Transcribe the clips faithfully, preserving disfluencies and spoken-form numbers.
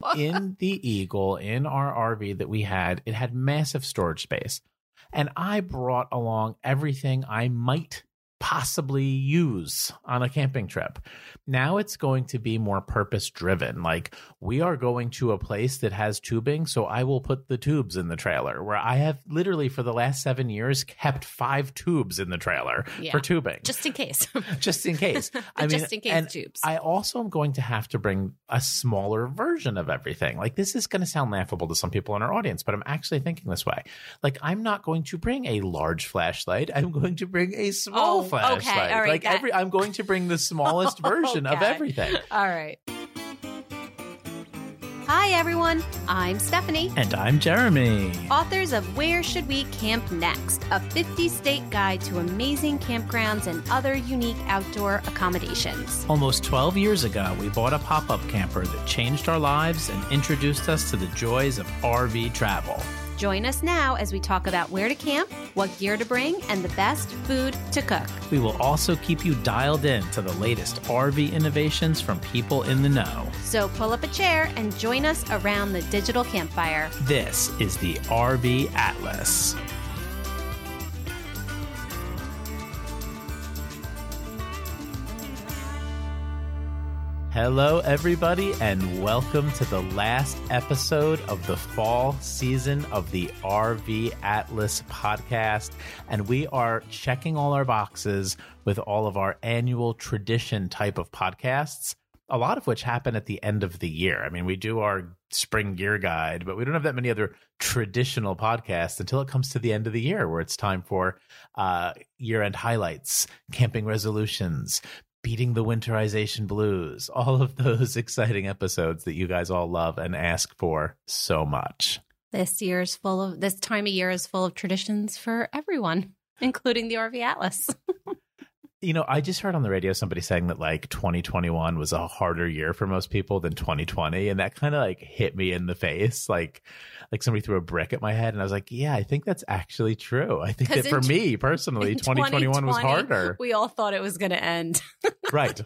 in the Eagle, in our R V that we had, it had massive storage space. And I brought along everything I might possibly use on a camping trip. Now it's going to be more purpose driven. Like, we are going to a place that has tubing, so I will put the tubes in the trailer, where I have literally for the last seven years kept five tubes in the trailer yeah. for tubing. Just in case. Just in case. I mean, just in case and tubes. I also am going to have to bring a smaller version of everything. Like, this is going to sound laughable to some people in our audience, but I'm actually thinking this way. Like, I'm not going to bring a large flashlight. I'm going to bring a small oh, flashlight. Okay, all right, like that... every, I'm going to bring the smallest version okay. of everything. All right. Hi, everyone. I'm Stephanie. And I'm Jeremy. Authors of Where Should We Camp Next? A fifty-state guide to amazing campgrounds and other unique outdoor accommodations. Almost twelve years ago, we bought a pop-up camper that changed our lives and introduced us to the joys of R V travel. Join us now as we talk about where to camp, what gear to bring, and the best food to cook. We will also keep you dialed in to the latest R V innovations from people in the know. So pull up a chair and join us around the digital campfire. This is the R V Atlas. Hello, everybody, and welcome to the last episode of the fall season of the R V Atlas podcast. And we are checking all our boxes with all of our annual tradition type of podcasts, a lot of which happen at the end of the year. I mean, we do our spring gear guide, but we don't have that many other traditional podcasts until it comes to the end of the year, where it's time for uh, year-end highlights, camping resolutions, beating the winterization blues, all of those exciting episodes that you guys all love and ask for so much. This year's full of, this time of year is full of traditions for everyone, including the R V Atlas. You know, I just heard on the radio somebody saying that like twenty twenty-one was a harder year for most people than twenty twenty. And that kind of like hit me in the face. Like, like somebody threw a brick at my head. And I was like, yeah, I think that's actually true. I think that for in, me personally, twenty twenty-one was harder. We all thought it was going to end. Right.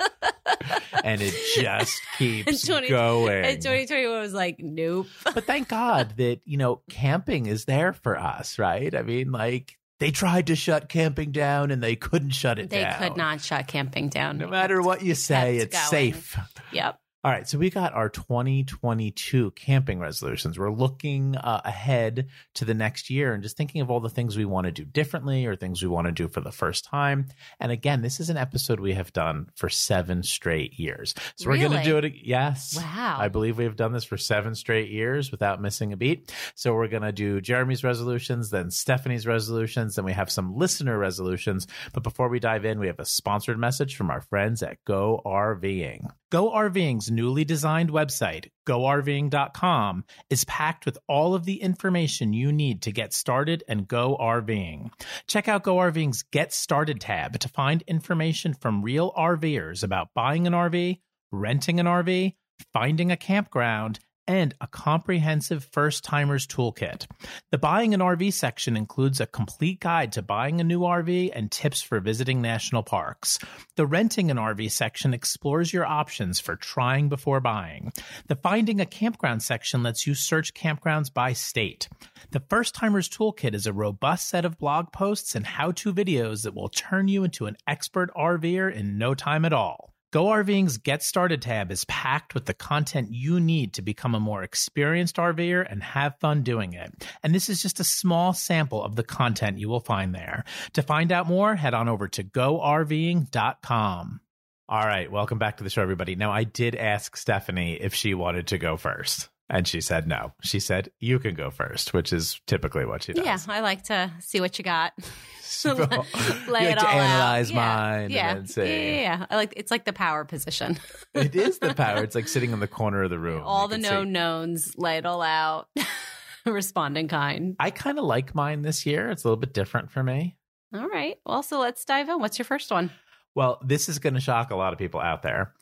And it just keeps twenty, going. And twenty twenty-one was like, nope. But thank God that, you know, camping is there for us, right? I mean, like, they tried to shut camping down and they couldn't shut it they down. They could not shut camping down. No matter what you say, it's going. safe. Yep. All right, so we got our twenty twenty-two camping resolutions. We're looking uh, ahead to the next year and just thinking of all the things we want to do differently or things we want to do for the first time. And again, this is an episode we have done for seven straight years. So really? we're going to do it. Yes. Wow. I believe we've done this for seven straight years without missing a beat. So we're going to do Jeremy's resolutions, then Stephanie's resolutions, then we have some listener resolutions. But before we dive in, we have a sponsored message from our friends at Go RVing. Go RVing's newly designed website, go R V ing dot com, is packed with all of the information you need to get started and go RVing. Check out Go RVing's Get Started tab to find information from real RVers about buying an R V, renting an R V, finding a campground, and a comprehensive first-timers toolkit. The Buying an R V section includes a complete guide to buying a new R V and tips for visiting national parks. The Renting an R V section explores your options for trying before buying. The Finding a Campground section lets you search campgrounds by state. The First-timers toolkit is a robust set of blog posts and how-to videos that will turn you into an expert RVer in no time at all. Go RVing's Get Started tab is packed with the content you need to become a more experienced RVer and have fun doing it. And this is just a small sample of the content you will find there. To find out more, head on over to go R V ing dot com. All right, welcome back to the show, everybody. Now, I did ask Stephanie if she wanted to go first, and she said no. She said, you can go first, which is typically what she does. Yeah, I like to see what you got. So, Lay you it like to all analyze out. mine yeah. and then see. Yeah, yeah, yeah. I like it's like the power position. It is the power. It's like sitting in the corner of the room. All You the can known see. knowns, lay it all out. Respond in kind. I kind of like mine this year. It's a little bit different for me. All right. Well, so let's dive in. What's your first one? Well, this is going to shock a lot of people out there.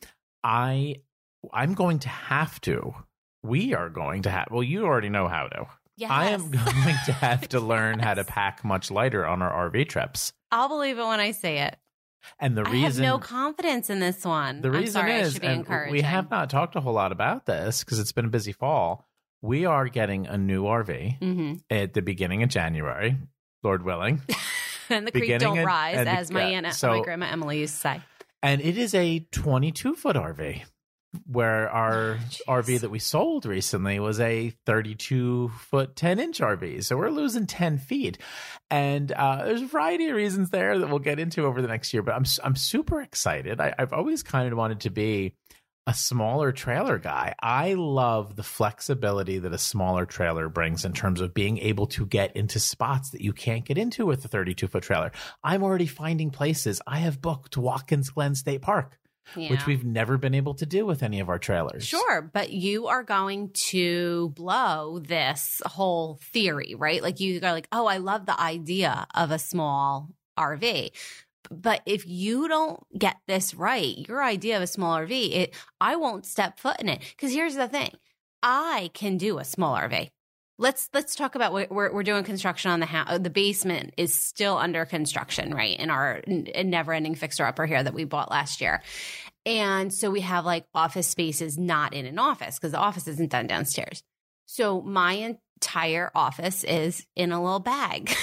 I, I'm going to have to. We are going to have. Well, you already know how to. Yes. I am going to have to learn how to pack much lighter on our R V trips. I'll believe it when I say it. And the I reason have no confidence in this one. the I'm reason sorry, I is, should be and encouraging. we have not talked a whole lot about this because it's been a busy fall. We are getting a new R V Mm-hmm. at the beginning of January, Lord willing. And the creek Beginning don't and- rise, and the- as my yeah, aunt, so- my grandma Emily used to say. And it is a twenty-two foot R V, where our Oh, jeez. R V that we sold recently was a thirty-two foot, ten inch R V. So we're losing ten feet. And uh, there's a variety of reasons there that we'll get into over the next year. But I'm I'm super excited. I, I've always kind of wanted to be a smaller trailer guy. I love the flexibility that a smaller trailer brings in terms of being able to get into spots that you can't get into with a thirty-two foot trailer. I'm already finding places. I have booked Watkins Glen State Park, Yeah. which we've never been able to do with any of our trailers. Sure, but you are going to blow this whole theory, right? Like you go like, oh, I love the idea of a small R V. But if you don't get this right, your idea of a small R V, it I won't step foot in it. Because here's the thing. I can do a small R V. Let's let's talk about what we're we're doing construction on the house. The basement is still under construction, right? In our never ending fixer upper here that we bought last year. And so we have like office spaces not in an office because the office isn't done downstairs. So my entire office is in a little bag.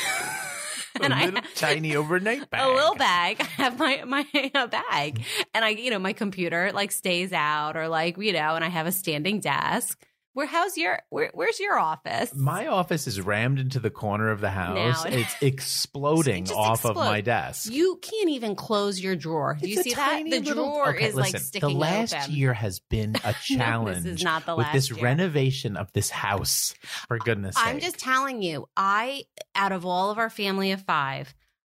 A little tiny overnight bag. A little bag. I have my my uh, bag, and I, you know, my computer like stays out, or like, you know, and I have a standing desk. Where how's your where, where's your office? My office is rammed into the corner of the house. Now it- It's exploding Just off of explode. my desk. You can't even close your drawer. Do you It's a see that? tiny The little- drawer Okay, is listen, like sticking the last open. year has been a challenge is not the with last this year. renovation of this house, for goodness sake. I'm just telling you, I, out of all of our family of five,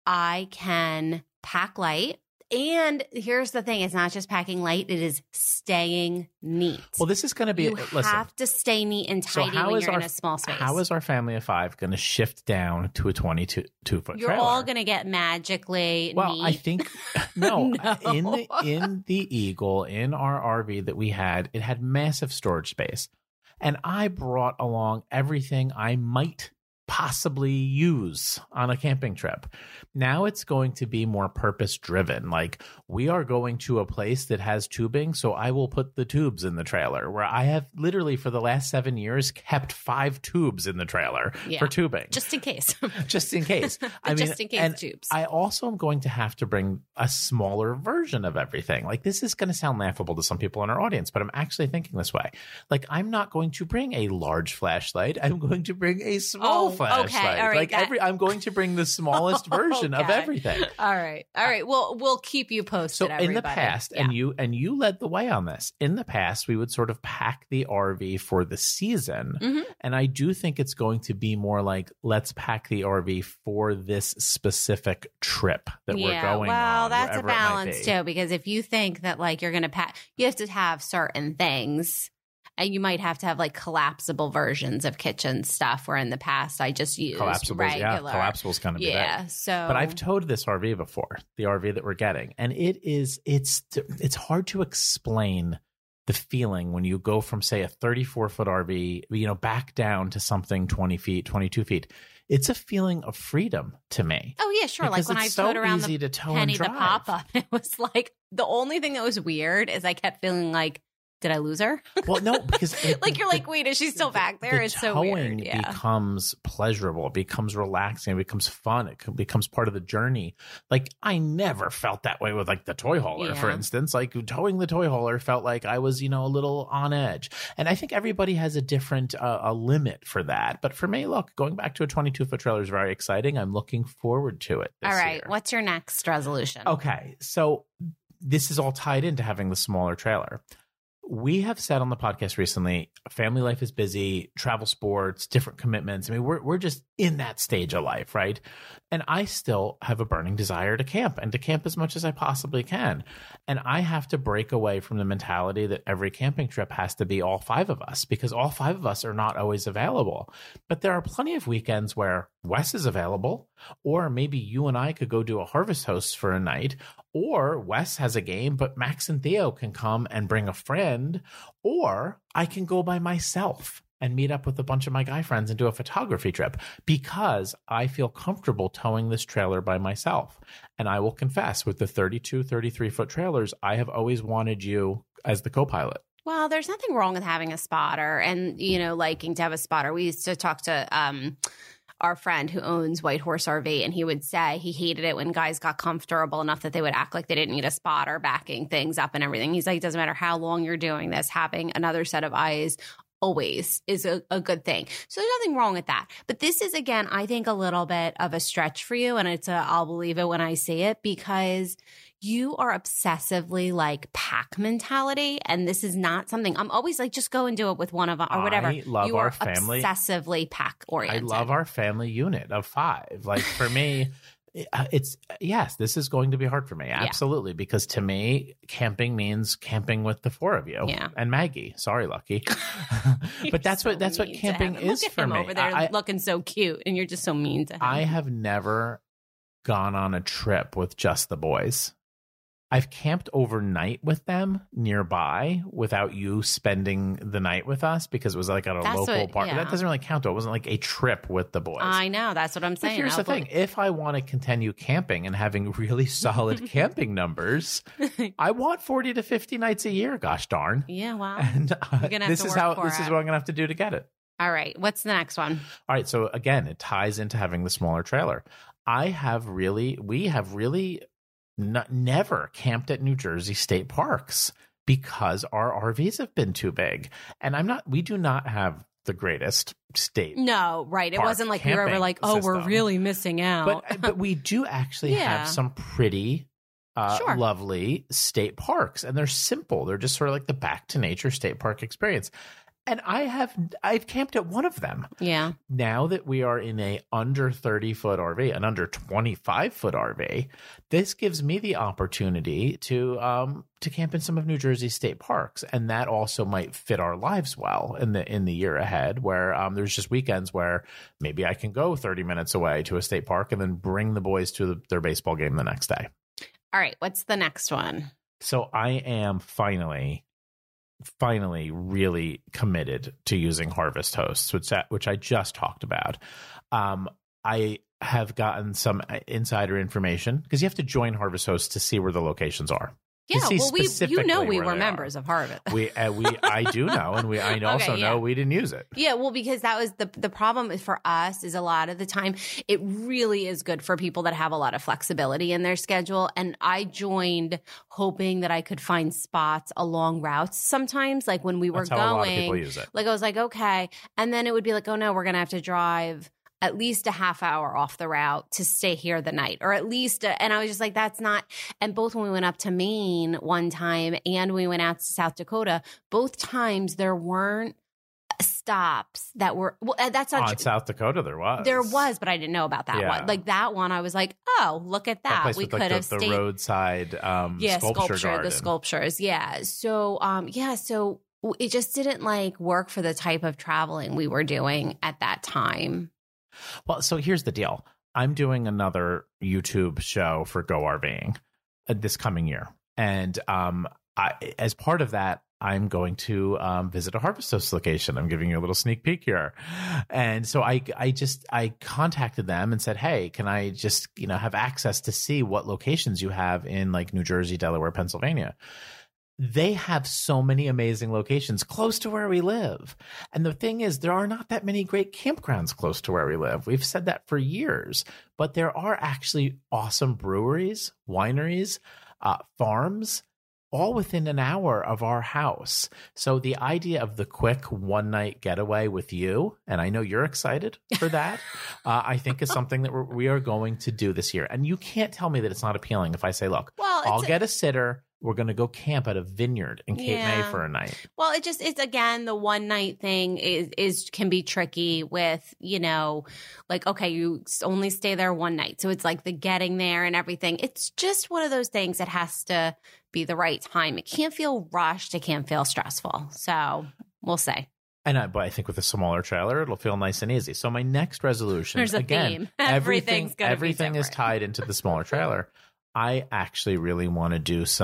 I can pack light. And here's the thing. It's not just packing light. It is staying neat. Well, this is going to be you listen. have to stay neat and So tidy how when is you're our in a small space. how is our family of five going to shift down to a twenty-two two foot You're trailer? all going to get magically Well, neat. I think no, No. in the in the Eagle in our R V that we had, it had massive storage space, and I brought along everything I might possibly use on a camping trip. Now it's going to be more purpose driven. Like we are going to a place that has tubing, so I will put the tubes in the trailer, where I have literally for the last seven years kept five tubes in the trailer Yeah. for tubing. just in case. just in case. I mean, just in case and tubes. I also am going to have to bring a smaller version of everything. Like this is going to sound laughable to some people in our audience, but I'm actually thinking this way. Like I'm not going to bring a large flashlight. I'm going to bring a small Oh, flashlight. okay, all right, like that- every, I'm going to bring the smallest version of Okay. everything. All right. All right. Well, we'll keep you posted. So in the everybody. past, Yeah. and you and you led the way on this. In the past, we would sort of pack the R V for the season, Mhm. and I do think it's going to be more like let's pack the R V for this specific trip that we're yeah, going well, on. that's a wherever it might balance be. too, because if you think that like you're going to pack, you have to have certain things. And you might have to have like collapsible versions of kitchen stuff where in the past I just used Collapsibles, regular. yeah, collapsibles kind of be Yeah. big. So, But I've towed this R V before, the R V that we're getting, and it is it's it's hard to explain the feeling when you go from say a thirty-four foot R V, you know, back down to something twenty feet, twenty-two feet. It's a feeling of freedom to me. oh yeah, sure. Because Like when it's I so towed around easy the to tow Penny and the drive. pop up, it was like the only thing that was weird is I kept feeling like, did I lose her? Well, no, because it, like you're the- like, wait, is she still back there? the It's so towing weird. Yeah. becomes pleasurable, it becomes relaxing, it becomes fun, it co- becomes part of the journey. Like I never felt that way with like the toy hauler, for Yeah. instance. Like towing the toy hauler felt like I was, you know, a little on edge. And I think everybody has a different uh, a limit for that. But for me, look, going back to a twenty-two foot trailer is very exciting. I'm looking forward to it. This All right. year. What's your next resolution? Okay, so this is all tied into having the smaller trailer. We have said on the podcast recently, family life is busy, travel sports, different commitments. I mean, we're we're just in that stage of life, right? And I still have a burning desire to camp and to camp as much as I possibly can. And I have to break away from the mentality that every camping trip has to be all five of us, because all five of us are not always available. But there are plenty of weekends where Wes is available, or maybe you and I could go do a Harvest Host for a night, or Wes has a game, but Max and Theo can come and bring a friend, or I can go by myself and meet up with a bunch of my guy friends and do a photography trip because I feel comfortable towing this trailer by myself. And I will confess, with the thirty-two, thirty-three foot trailers, I have always wanted you as the co-pilot. Well, there's nothing wrong with having a spotter and, you know, liking to have a spotter. We used to talk to um, our friend who owns White Horse R V, and he would say he hated it when guys got comfortable enough that they would act like they didn't need a spotter backing things up and everything. He's like, it doesn't matter how long you're doing this, having another set of eyes always is a, a good thing. So there's nothing wrong with that. But this is, again, I think a little bit of a stretch for you. And it's a, I'll believe it when I see it, because you are obsessively like pack mentality. And this is not something I'm always like, just go and do it with one of them or whatever. I love you our are family. Obsessively pack oriented. I love our family unit of five. Like for me, it's yes, this is going to be hard for me. Absolutely. Yeah. Because to me, camping means camping with the four of you yeah. and Maggie. Sorry, Lucky. But that's so what that's what camping is Look at for him me. Over there I, looking so cute, and you're just so mean to him. I have never gone on a trip with just the boys. I've camped overnight with them nearby without you spending the night with us because it was like at a that's local what, park. Yeah. That doesn't really count. Though. It wasn't like a trip with the boys. I know. That's what I'm saying. But here's I'll the thing. If I want to continue camping and having really solid camping numbers, I want forty to fifty nights a year. Gosh darn. Yeah, wow. And uh, this is is how for this it. is what I'm going to have to do to get it. All right. What's the next one? All right. So again, it ties into having the smaller trailer. I have really, we have really n- never camped at New Jersey state parks because our R Vs have been too big. And I'm not, we do not have the greatest state. No, right. It wasn't like we were ever like, oh, system. We're really missing out. But, but we do actually Yeah. have some pretty uh, Sure. lovely state parks. And they're simple. They're just sort of like the back to nature state park experience. And I have, I've camped at one of them. Yeah. Now that we are in a under thirty foot R V, an under twenty-five foot R V, this gives me the opportunity to, um, to camp in some of New Jersey's state parks. And that also might fit our lives well in the, in the year ahead, where, um, there's just weekends where maybe I can go thirty minutes away to a state park and then bring the boys to the, their baseball game the next day. All right. What's the next one? So I am finally finally really committed to using Harvest Hosts, which which I just talked about. Um, I have gotten some insider information because you have to join Harvest Hosts to see where the locations are. Yeah, well, we you know we where were they members are. of Harvest. We uh, we I do know, and we I also Okay, yeah. know we didn't use it. Yeah, well, because that was the the problem for us is a lot of the time it really is good for people that have a lot of flexibility in their schedule. And I joined hoping that I could find spots along routes. Sometimes, like when we were That's how going, a lot of people use it. like I was like, okay, and then it would be like, oh no, we're gonna have to drive at least a half hour off the route to stay here the night, or at least, a, and I was just like, that's not, and both when we went up to Maine one time and we went out to South Dakota, both times there weren't stops that were, well, that's not On South Dakota, there was. There was, but I didn't know about that Yeah. one. Like that one, I was like, oh, look at that. place We with, could like, have the, stayed. the roadside um, yeah, sculpture, sculpture, garden. the sculptures. Yeah. So, um, yeah, so it just didn't like work for the type of traveling we were doing at that time. Well, so here's the deal. I'm doing another YouTube show for GoRVing uh, this coming year. And um, I, as part of that, I'm going to um, visit a Harvest Host location. I'm giving you a little sneak peek here. And so I, I just, I contacted them and said, hey, can I just, you know, have access to see what locations you have in like New Jersey, Delaware, Pennsylvania? They have so many amazing locations close to where we live. And the thing is, there are not that many great campgrounds close to where we live. We've said that for years, but there are actually awesome breweries, wineries, uh, farms, all within an hour of our house. So the idea of the quick one night getaway with you, and I know you're excited for that, uh, I think is something that we're, we are going to do this year. And you can't tell me that it's not appealing if I say, look, Well, I'll it's get a sitter. We're going to go camp at a vineyard in Cape Yeah. May for a night. Well, it just, it's again, the one night thing is, is, can be tricky with, you know, like, okay, you only stay there one night. So it's like the getting there and everything. It's just one of those things that has to be the right time. It can't feel rushed. It can't feel stressful. So we'll see. And I, but I think with a smaller trailer, it'll feel nice and easy. So my next resolution, There's a again, theme. everything, Everything's gonna be everything is different. tied into the smaller trailer. I actually really want to do some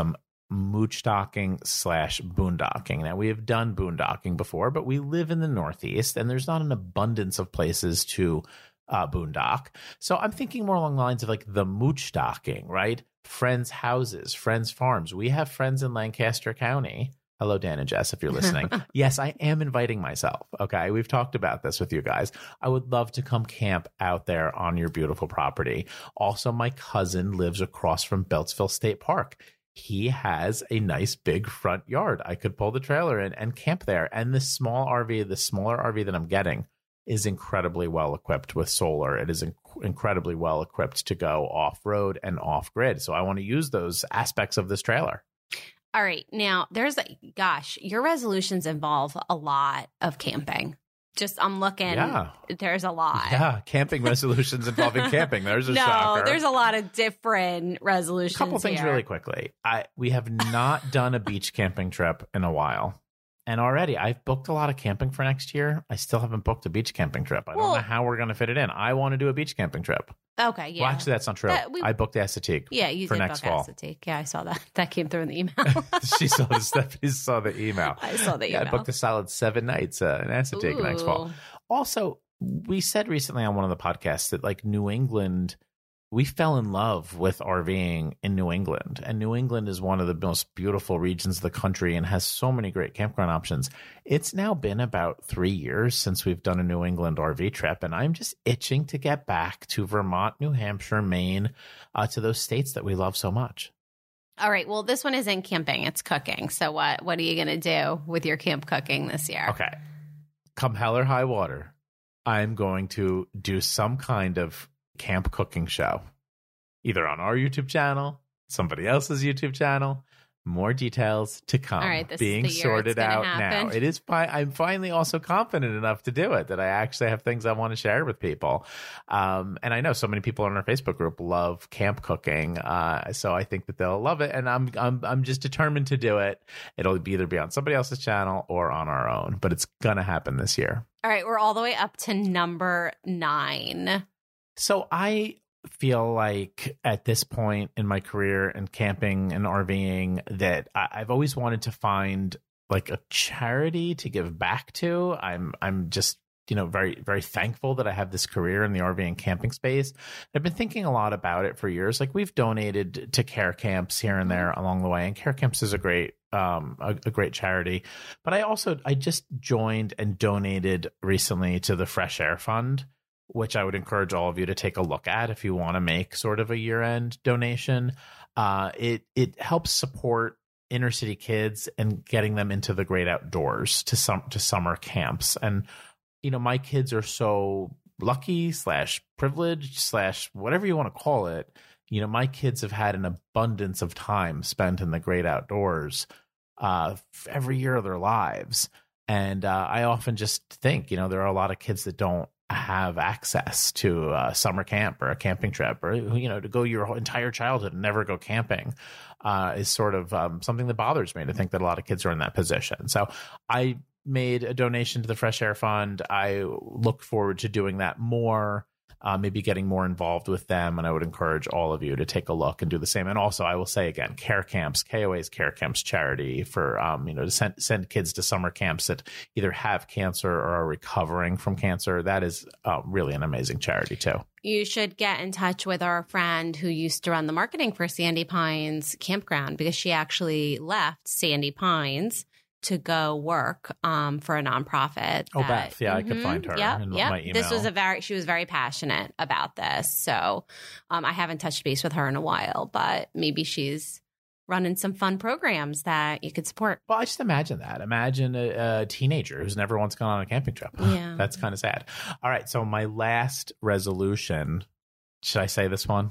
mooch-docking slash boondocking. Now, we have done boondocking before, but we live in the Northeast, and there's not an abundance of places to uh, boondock. So I'm thinking more along the lines of like the mooch-docking, right? Friends' houses, friends' farms. We have friends in Lancaster County. Hello, Dan and Jess, if you're listening. Yes, I am inviting myself. Okay. We've talked about this with you guys. I would love to come camp out there on your beautiful property. Also, my cousin lives across from Beltsville State Park. He has a nice big front yard. I could pull the trailer in and camp there. And this small R V, the smaller R V that I'm getting, is incredibly well equipped with solar. It is inc- incredibly well equipped to go off road and off grid. So I want to use those aspects of this trailer. All right. Now, there's, gosh, your resolutions involve a lot of camping. Just, I'm looking. Yeah. There's a lot. Yeah. Camping resolutions involving camping. There's a no, shocker. There's a lot of different resolutions. A couple things here. really quickly. I We have not done a beach camping trip in a while. And already I've booked a lot of camping for next year. I still haven't booked a beach camping trip. I well, don't know how we're going to fit it in. I want to do a beach camping trip. Okay, yeah. Well, actually, that's not true. That, we, I booked Assateague. Yeah, you for did next book fall. Assateague. Yeah, I saw that. That came through in the email. She saw the Stephanie saw the email. I saw the email. Yeah, I booked a solid seven nights uh, in Assateague next fall. Also, we said recently on one of the podcasts that like New England, we fell in love with RVing in New England. And New England is one of the most beautiful regions of the country and has so many great campground options. It's now been about three years since we've done a New England R V trip. And I'm just itching to get back to Vermont, New Hampshire, Maine, uh, to those states that we love so much. All right. Well, this one isn't camping. It's cooking. So what, what are you going to do with your camp cooking this year? Okay. Come hell or high water, I'm going to do some kind of camp cooking show, either on our YouTube channel, somebody else's YouTube channel. More details to come. All right, this being is the year sorted it's out happen. now. It is fine. I'm finally also confident enough to do it that I actually have things I want to share with people. Um, and I know so many people in our Facebook group love camp cooking, uh, so I think that they'll love it. And I'm I'm I'm just determined to do it. It'll be either be on somebody else's channel or on our own, but it's gonna happen this year. All right, we're all the way up to number nine. So I feel like at this point in my career in camping and RVing that I, I've always wanted to find like a charity to give back to. I'm I'm just, you know, very, very thankful that I have this career in the R V and camping space. I've been thinking a lot about it for years. Like we've donated to care camps here and there along the way, and care camps is a great um a, a great charity. But I also I just joined and donated recently to the Fresh Air Fund, which I would encourage all of you to take a look at if you want to make sort of a year-end donation. Uh, it it helps support inner city kids and getting them into the great outdoors to some to summer camps. And you know, my kids are so lucky slash privileged slash whatever you want to call it. You know, my kids have had an abundance of time spent in the great outdoors uh, every year of their lives. And uh, I often just think, you know, there are a lot of kids that don't have access to a summer camp or a camping trip, or, you know, to go your whole entire childhood and never go camping uh, is sort of um, something that bothers me to think that a lot of kids are in that position. So I made a donation to the Fresh Air Fund. I look forward to doing that more. Uh, maybe getting more involved with them. And I would encourage all of you to take a look and do the same. And also, I will say again, Care Camps, K O A's Care Camps charity for, um, you know, to send, send kids to summer camps that either have cancer or are recovering from cancer. That is uh, really an amazing charity too. You should get in touch with our friend who used to run the marketing for Sandy Pines Campground, because she actually left Sandy Pines to go work um, for a nonprofit. Oh, that, Beth. Yeah, mm-hmm, I could find her yep, in yep. my email. This was a very, she was very passionate about this. So um, I haven't touched base with her in a while, but maybe she's running some fun programs that you could support. Well, I just imagine that. Imagine a, a teenager who's never once gone on a camping trip. Yeah. That's kind of sad. All right. So my last resolution, should I say this one?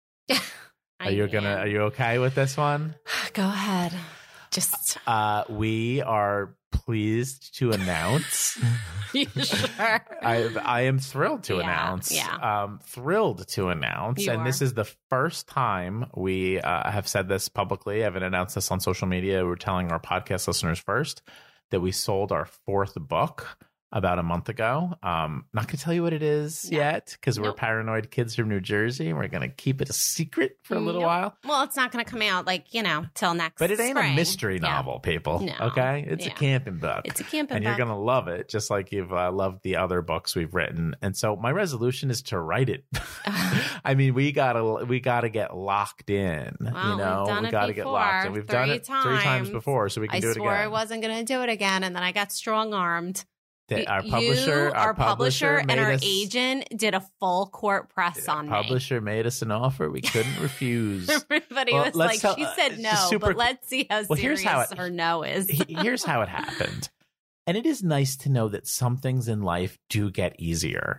Are you going to, are you okay with this one? Go ahead. Just uh, we are pleased to announce. You sure? I I am thrilled to yeah, announce. Yeah. Um, thrilled to announce, you and are. this is the first time we uh, have said this publicly. I haven't announced this on social media. We're telling our podcast listeners first that we sold our fourth book. about a month ago. Um, not going to tell you what it is No. yet because we're Nope. paranoid kids from New Jersey. And we're going to keep it a secret for a little Nope. while. Well, it's not going to come out like, you know, till next But it ain't spring. a mystery Yeah. novel, people. No. Okay? It's Yeah. a camping book. It's a camping and book. you're going to love it, just like you've uh, loved the other books we've written. And so my resolution is to write it. I mean, we gotta we gotta get locked in. Well, you know, we've done we it gotta get locked in. before, We've done three it three times times. before, so we can I do it swore again. I wasn't going to do it again, and then I got strong armed. The- our You, publisher, our, our publisher, and made our us, agent did a full court press our on publisher made us an offer we couldn't refuse. me. Everybody Well, was let's like, tell- she uh, said it's no, just super- but let's see how Well, serious here's how it- her no is. He- Here's how it happened. And it is nice to know that some things in life do get easier.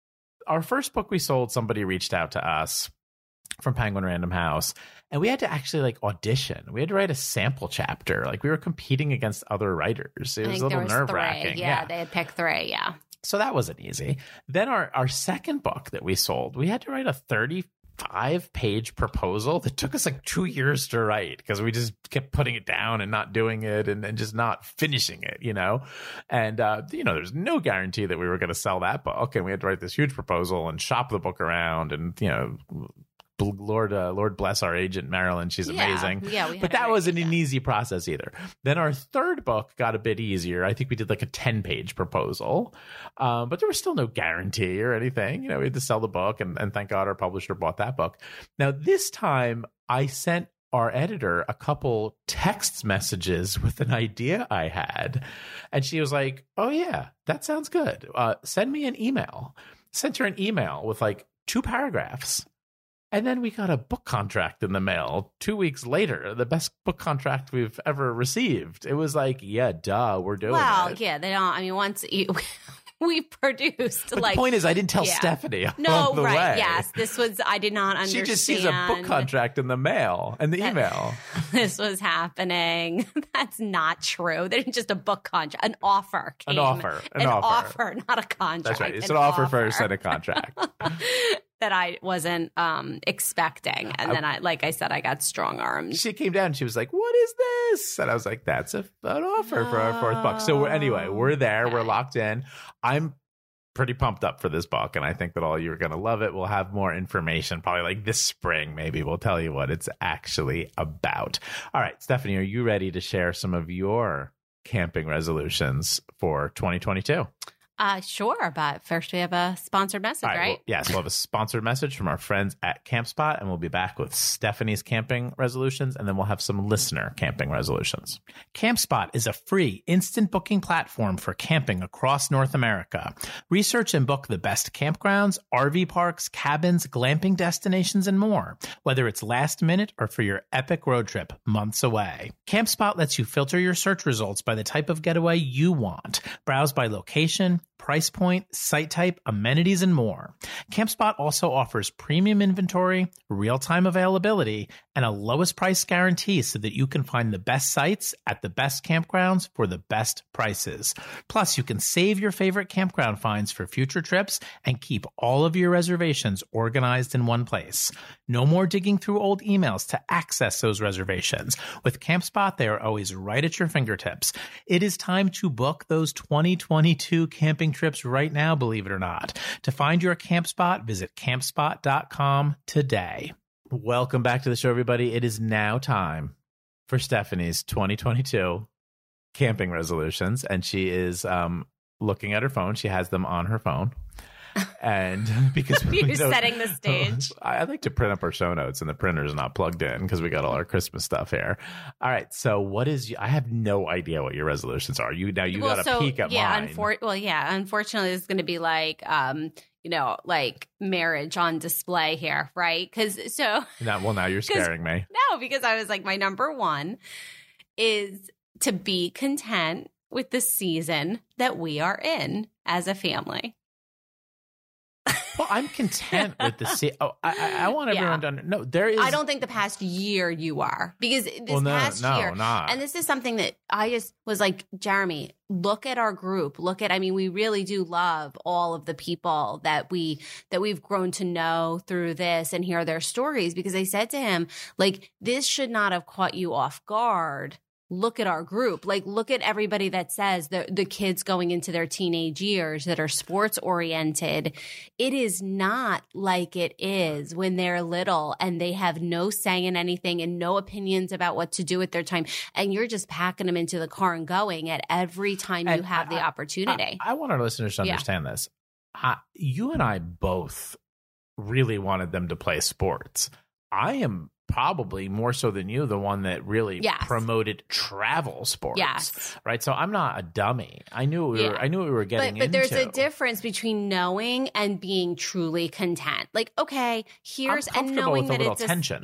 Our first book we sold, somebody reached out to us from Penguin Random House, and we had to actually like audition. We had to write a sample chapter. Like we were competing against other writers. It I was think a there little was nerve three. wracking. Yeah, they had picked three. Yeah. So that wasn't easy. Then our, our second book that we sold, we had to write a thirty-five page proposal that took us like two years to write because we just kept putting it down and not doing it and, and just not finishing it, you know? And, uh, you know, there's no guarantee that we were going to sell that book. And we had to write this huge proposal and shop the book around and, you know, Lord, uh, Lord bless our agent, Marilyn. She's Yeah. amazing. Yeah, we had But a that very- wasn't yeah. an easy process either. Then our third book got a bit easier. I think we did like a ten page proposal, um, but there was still no guarantee or anything. You know, we had to sell the book, and, and thank God our publisher bought that book. Now, this time I sent our editor a couple text messages with an idea I had, and she was like, "Oh yeah, that sounds good. Uh, send me an email." Sent her an email with like two paragraphs. And then we got a book contract in the mail two weeks later, the best book contract we've ever received. It was like, yeah, duh, we're doing Well, it. yeah, they don't. I mean, once you, we produced But like the point is, I didn't tell yeah. Stephanie along no, the right? way. Yes, this was. I did not She understand. just sees a book contract in the mail and the That- email. This was happening. That's not true. They're just a book contract, an offer. An Came. offer. An, An offer. offer, not a contract. That's right. It's an, offer, first and a contract. that I wasn't um, expecting, and I- then I, like I said, I got strong armed. She came down and she was like, "What is this?" And I was like, "That's a, an offer for our fourth book." So we're, anyway, we're there. We're Okay. locked in. I'm pretty pumped up for this book, and I think that all you're going to love it. We'll have more information probably like this spring. Maybe we'll tell you what it's actually about. All right, Stephanie, are you ready to share some of your camping resolutions for twenty twenty-two? Uh, sure, but first we have a sponsored message, All right. right? Well, yes, we'll have a sponsored message from our friends at CampSpot, and we'll be back with Stephanie's camping resolutions, and then we'll have some listener camping resolutions. CampSpot is a free instant booking platform for camping across North America. Research and book the best campgrounds, R V parks, cabins, glamping destinations, and more, whether it's last minute or for your epic road trip months away. CampSpot lets you filter your search results by the type of getaway you want. Browse by location, price point, site type, amenities, and more. CampSpot also offers premium inventory, real-time availability, and a lowest price guarantee so that you can find the best sites at the best campgrounds for the best prices. Plus, you can save your favorite campground finds for future trips and keep all of your reservations organized in one place. No more digging through old emails to access those reservations. With CampSpot, they are always right at your fingertips. It is time to book those twenty twenty-two camping trips right now, believe it or not. To find your camp spot, visit campspot dot com today. Welcome back to the show, everybody. It is now time for Stephanie's twenty twenty-two camping resolutions, and she is um, looking at her phone. She has them on her phone. And because we You're don't- setting the stage. I I'd like to print up our show notes, and the printer's not plugged in because we got all our Christmas stuff here. All right, so what is? I have no idea what your resolutions are. You now you well, got a so, peek at yeah, mine. unfor- well, yeah. Unfortunately, it's going to be like, um, you know, like marriage on display here, right? Because so Now, well, now you're scaring me. no, because I was like, my number one is to be content with the season that we are in as a family. Well, I'm content with the se- Oh, I, I, I want Yeah. everyone to under- no. There is. I don't think the past year you are, because this Well, no, past no, year, not. and this is something that I just was like, Jeremy, look at our group. Look at, I mean, we really do love all of the people that we, that we've grown to know through this and hear their stories, because I said to him, like, this should not have caught you off guard look at our group. Like, look at everybody that says the, the kids going into their teenage years that are sports oriented. It is not like it is when they're little and they have no say in anything and no opinions about what to do with their time. And you're just packing them into the car and going at every time And you have I- the opportunity. I, I want our listeners to Yeah. understand this. I, you and I both really wanted them to play sports. I am probably more so than you, the one that really Yes. promoted travel sports. Yes. Right. So I'm not a dummy. I knew we were, Yeah. I knew what we were getting But, but there's into. a difference between knowing and being truly content. Like, okay, here's I'm and comfortable knowing with a that little it's a, tension.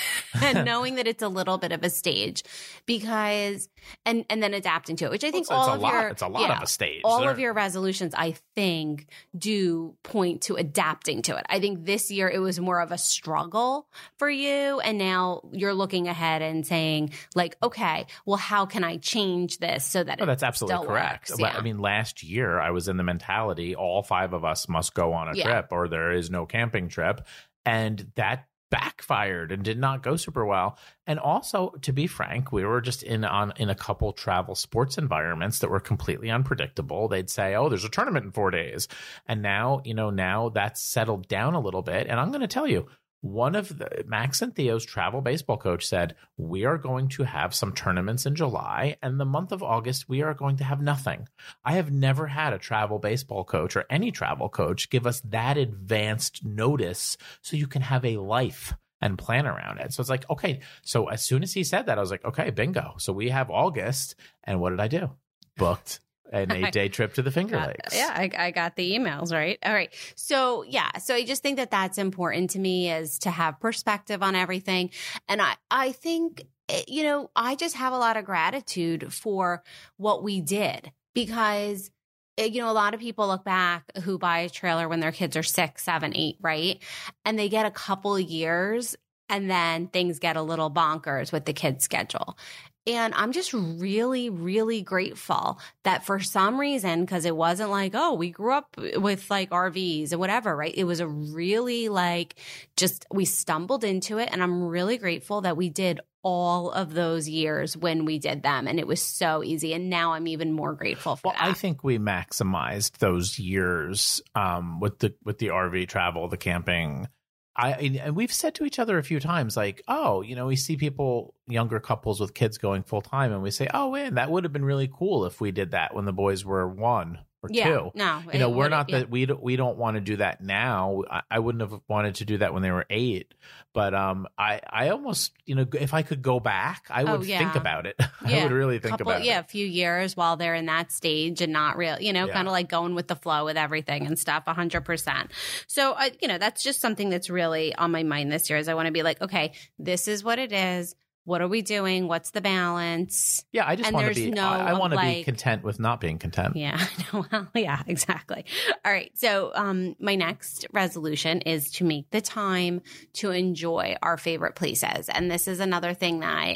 and knowing that it's a little bit of a stage, because and and then adapting to it, which I think Well, it's all a of lot. your It's a lot yeah, of a stage. all There- of your resolutions, I think, do point to adapting to it. I think this year it was more of a struggle for you, and now you're looking ahead and saying, like, okay, well, how can I change this so that Oh, it that's absolutely still correct. works? Well, Yeah. I mean, last year I was in the mentality all five of us must go on a Yeah. trip or there is no camping trip. And that backfired and did not go super well. And also, to be frank, we were just in on in a couple travel sports environments that were completely unpredictable. They'd say, oh, there's a tournament in four days. And now, you know, now that's settled down a little bit. And I'm going to tell you, one of the Max and Theo's travel baseball coach said, we are going to have some tournaments in July, and the month of August, we are going to have nothing. I have never had a travel baseball coach or any travel coach give us that advanced notice so you can have a life and plan around it. So it's like, okay. So as soon as he said that, I was like, okay, bingo. So we have August. And what did I do? Booked an eight day trip to the Finger Got- Lakes. Yeah, I, I got the emails, right? All right. So, yeah. So I just think that that's important to me, is to have perspective on everything. And I, I think, eh, you know, I just have a lot of gratitude for what we did, because, eh, you know, a lot of people look back who buy a trailer when their kids are six, seven, eight, right? And they get a couple of years and then things get a little bonkers with the kids' schedule. And I'm just really, really grateful that for some reason, because it wasn't like, oh, we grew up with like R Vs and whatever, right? It was a really like, just, we stumbled into it. And I'm really grateful that we did all of those years when we did them. And it was so easy. And now I'm even more grateful for Well, that. I think we maximized those years um, with the with the R V travel, the camping. I and we've said to each other a few times, like, oh, you know, we see people, younger couples with kids going full time, and we say, oh, man, that would have been really cool if we did that when the boys were one or yeah, two. no, You know, it we're would- not yeah. that we don't, we don't want to do that now. I, I wouldn't have wanted to do that when they were eight, but um, I I almost, you know, if I could go back, I would Oh, yeah. think about it. I Yeah. would really think couple, about yeah, it. a few years while they're in that stage and not real, you know, Yeah. kind of like going with the flow with everything and stuff, one hundred percent. So, uh, you know, that's just something that's really on my mind this year, is I want to be like, okay, this is what it is. What are we doing? What's the balance? Yeah, I just And want to there's be. no, I, I want to be like- content with not being content. Yeah, I know. Well, yeah, exactly. All right. So, um, my next resolution is to make the time to enjoy our favorite places. And this is another thing that,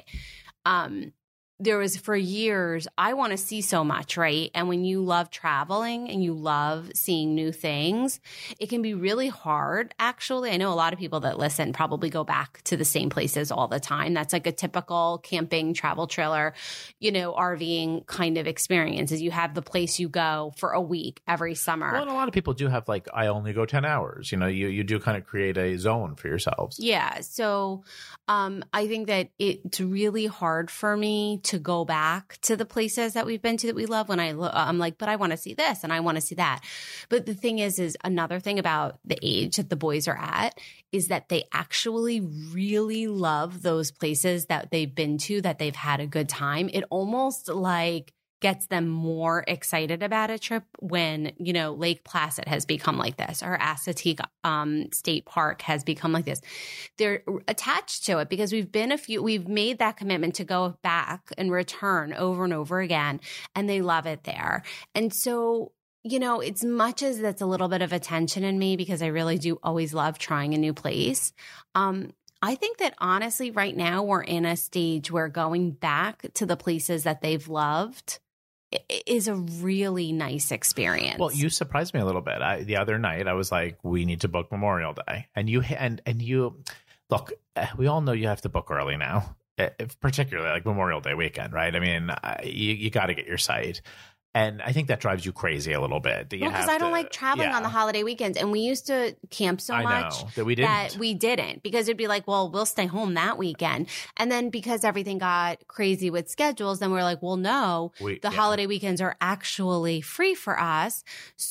um, there was for years, I want to see so much, right? And when you love traveling and you love seeing new things, it can be really hard, actually. I know a lot of people that listen probably go back to the same places all the time. That's like a typical camping, travel trailer, you know, RVing kind of experience, is you have the place you go for a week every summer. Well, and a lot of people do have like, I only go ten hours. You know, you, you do kind of create a zone for yourselves. Yeah. So um, I think that it's really hard for me to go back to the places that we've been to that we love, when I lo- I'm like, but I want to see this and I want to see that. But the thing is, is another thing about the age that the boys are at is that they actually really love those places that they've been to, that they've had a good time. It almost like gets them more excited about a trip when, you know, Lake Placid has become like this, or Assateague um, State Park has become like this. They're attached to it because we've been a few, we've made that commitment to go back and return over and over again, and they love it there. And so, you know, it's much as that's a little bit of a tension in me, because I really do always love trying a new place. Um, I think that honestly, right now we're in a stage where going back to the places that they've loved is a really nice experience. Well, you surprised me a little bit. I, the other night, I was like, "We need to book Memorial Day," and you and and you look. We all know you have to book early now. particularly like Memorial Day weekend, right? I mean, you, you got to get your site. And I think that drives you crazy a little bit. That you well, because I don't like traveling yeah. on the holiday weekends. And we used to camp so I much know, that we didn't. That we didn't. Because it'd be like, well, we'll stay home that weekend. And then because everything got crazy with schedules, then we're like, well, no, we, the yeah. holiday weekends are actually free for us.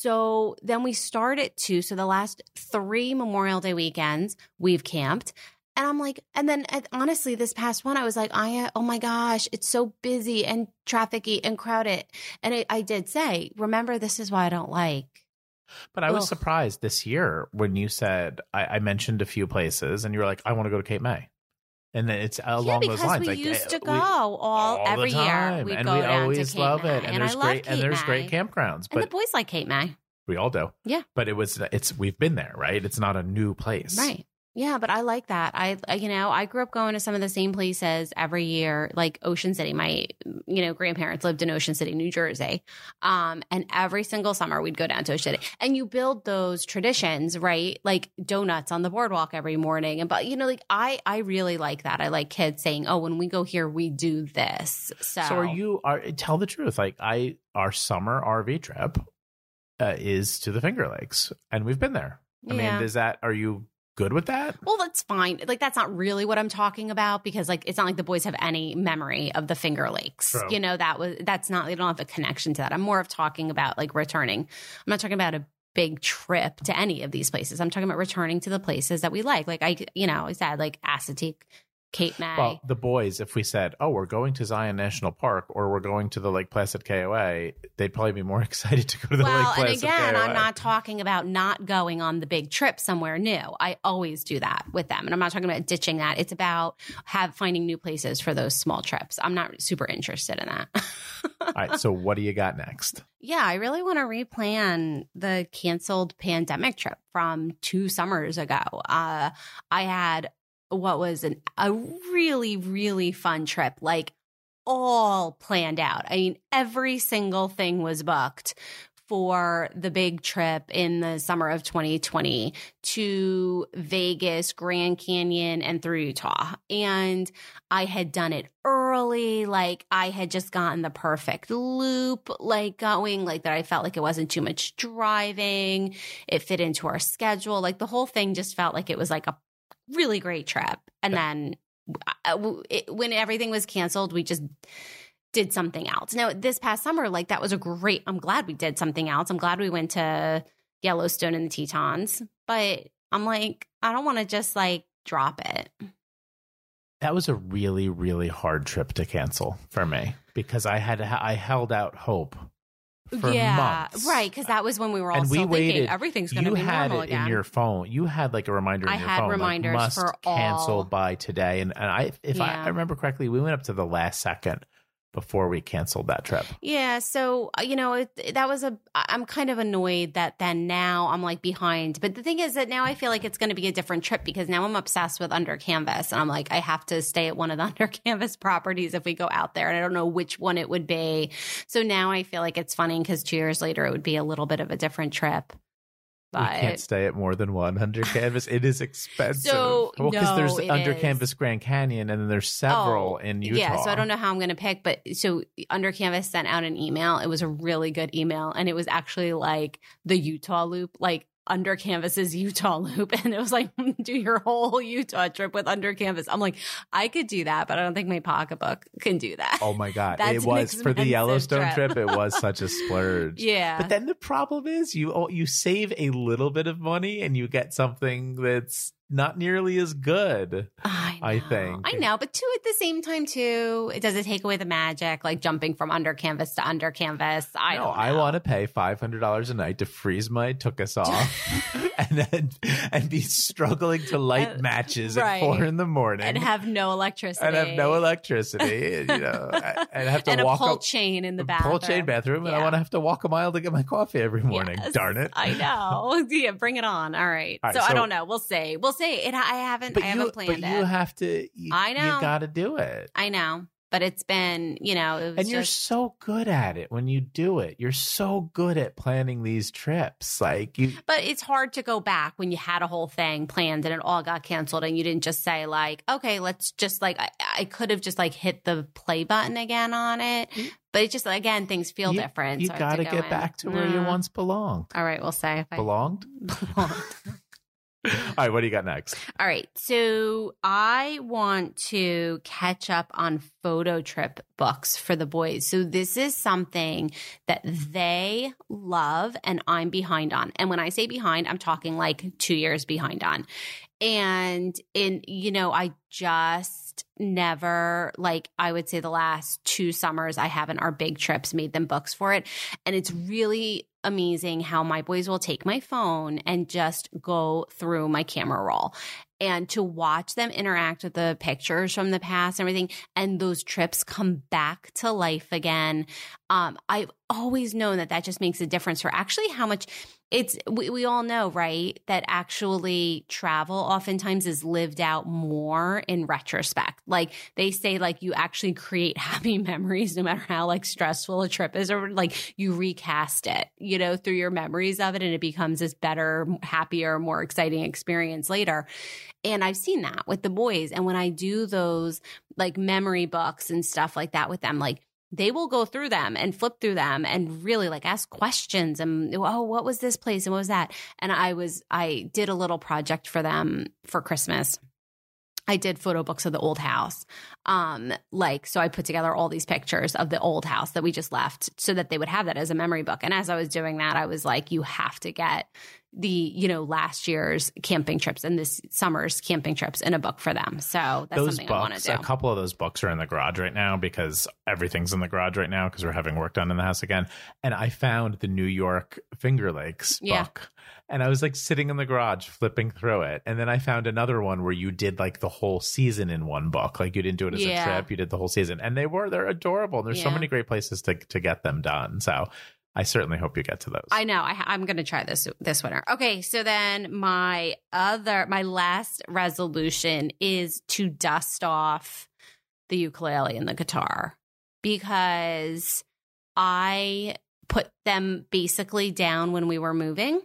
So then we started to. So the last three Memorial Day weekends, we've camped. And I'm like, and then uh, honestly, this past one, I was like, I, oh my gosh, it's so busy and trafficy and crowded. And it, I did say, remember, this is why I don't like. But I was Ugh. surprised this year when you said, I, I mentioned a few places and you were like, I want to go to Cape May. And then it's along yeah, those lines. We like, used to we, go all, all every the time. year. We'd and go we down always to Cape love May. it. And, and there's I great love and there's Cape great May. campgrounds. And But the boys like Cape May. We all do. Yeah. But it was it's we've been there, right? It's not a new place. Right. Yeah, but I like that. I, I, you know, I grew up going to some of the same places every year, like Ocean City. My, you know, grandparents lived in Ocean City, New Jersey. Um, and every single summer we'd go down to Ocean City. And you build those traditions, right? Like donuts on the boardwalk every morning. And, but, you know, like I, I really like that. I like kids saying, oh, when we go here, we do this. So, so are you, are, tell the truth. Like I, our summer R V trip uh, is to the Finger Lakes and we've been there. I yeah. mean, is that, are you good with that? Well, that's fine. Like, that's not really what I'm talking about because, like, it's not like the boys have any memory of the Finger Lakes. True. You know, that was, that's not, they don't have a connection to that. I'm more of talking about, like, returning. I'm not talking about a big trip to any of these places. I'm talking about returning to the places that we like. Like, I, you know, I said, like, Assateague, Cape May. Well, the boys, if we said, oh, we're going to Zion National Park or we're going to the Lake Placid K O A, they'd probably be more excited to go to the well, Lake Placid and again, K O A. I'm not talking about not going on the big trip somewhere new. I always do that with them. And I'm not talking about ditching that. It's about have finding new places for those small trips. I'm not super interested in that. All right. So what do you got next? Yeah, I really want to replan the canceled pandemic trip from two summers ago. Uh, I had what was an, a really, really fun trip, like all planned out. I mean, every single thing was booked for the big trip in the summer of twenty twenty to Vegas, Grand Canyon, and through Utah. And I had done it early. Like I had just gotten the perfect loop, like going like that. I felt like it wasn't too much driving. It fit into our schedule. Like the whole thing just felt like it was like a really great trip. And then it, when everything was canceled, we just did something else. Now, this past summer, like that was a great, I'm glad we did something else. I'm glad we went to Yellowstone and the Tetons, but I'm like, I don't want to just like drop it. That was a really, really hard trip to cancel for me because I had, I held out hope for yeah, months. Right, because that was when we were all and still we thinking waited, everything's going to be normal again. You had it in your phone. You had like a reminder in I your had phone. reminders like, must for cancel all. by today. And, and I, if Yeah. I, I remember correctly, we went up to the last second before we canceled that trip. Yeah. So, you know, it, that was a, I'm kind of annoyed that then now I'm like behind. But the thing is that now I feel like it's going to be a different trip because now I'm obsessed with Under Canvas. And I'm like, I have to stay at one of the Under Canvas properties if we go out there. And I don't know which one it would be. So now I feel like it's funny because two years later, it would be a little bit of a different trip. But we can't stay at more than one Under Canvas. It is expensive. So, well, because no, there's it Under is. Canvas Grand Canyon, and then there's several Oh, in Utah. Yeah, so I don't know how I'm going to pick, but so Under Canvas sent out an email. It was a really good email, and it was actually like the Utah loop, like Under Canvas's Utah loop, and it was like do your whole Utah trip with Under Canvas. I'm like, I could do that, but I don't think my pocketbook can do that. Oh my god, That's it an was for the expensive Yellowstone trip. trip. It was such a splurge. Yeah, but then the problem is you you save a little bit of money and you get something that's not nearly as good. I, know. I think I know, but too at the same time too, it does it take away the magic, like jumping from Under Canvas to Under Canvas. I no, don't know. I want to pay five hundred dollars a night to freeze my tuchus off, and then and be struggling to light matches right. at four in the morning and have no electricity and have no electricity, and, you know, and have to and walk a pole up, chain in the a bathroom. pole chain bathroom, and Yeah. I want to have to walk a mile to get my coffee every morning. Yes, Darn it! I know. Yeah, bring it on. All right. All right, so, so- I don't know. We'll see. We'll see. It. I haven't. But I you, haven't planned but it. you have to. You, I know. You got to do it. I know. but it's been, you know, it was and you're just, so good at it when you do it. You're so good at planning these trips. Like you, but it's hard to go back when you had a whole thing planned and it all got canceled and you didn't just say like, okay, let's just like, I, I could have just like hit the play button again on it. But it just, again, things feel you, different. You so got to go get in. back to where Yeah. you once belonged. All right, we'll say if I Belonged? belonged. All right, what do you got next? All right. So I want to catch up on photo trip books for the boys. So this is something that they love and I'm behind on. And when I say behind, I'm talking like two years behind on. And in, you know, I just never, like I would say the last two summers I haven't, our big trips made them books for it. And it's really amazing how my boys will take my phone and just go through my camera roll and to watch them interact with the pictures from the past and everything. And those trips come back to life again. Um, I've always known that that just makes a difference for actually how much it's, we, we all know, right, that actually travel oftentimes is lived out more in retrospect. Like they say, like you actually create happy memories no matter how like stressful a trip is, or like you recast it, you know, through your memories of it and it becomes this better, happier, more exciting experience later. And I've seen that with the boys. And when I do those like memory books and stuff like that with them, like they will go through them and flip through them and really like ask questions and, oh, what was this place and what was that? And I was, I did a little project for them for Christmas. I did photo books of the old house. Um, like, so I put together all these pictures of the old house that we just left so that they would have that as a memory book. And as I was doing that, I was like, you have to get the, you know, last year's camping trips and this summer's camping trips in a book for them. So that's those something books, I want to do. A couple of those books are in the garage right now because everything's in the garage right now because we're having work done in the house again. And I found the New York Finger Lakes Yeah. book. And I was like sitting in the garage flipping through it. And then I found another one where you did like the whole season in one book. Like you didn't do it as Yeah. a trip. You did the whole season. And they were, they're adorable. There's so Yeah. many great places to, to get them done. So I certainly hope you get to those. I know. I, I'm going to try this this winter. Okay, so then my other, my last resolution is to dust off the ukulele and the guitar because I put them basically down when we were moving,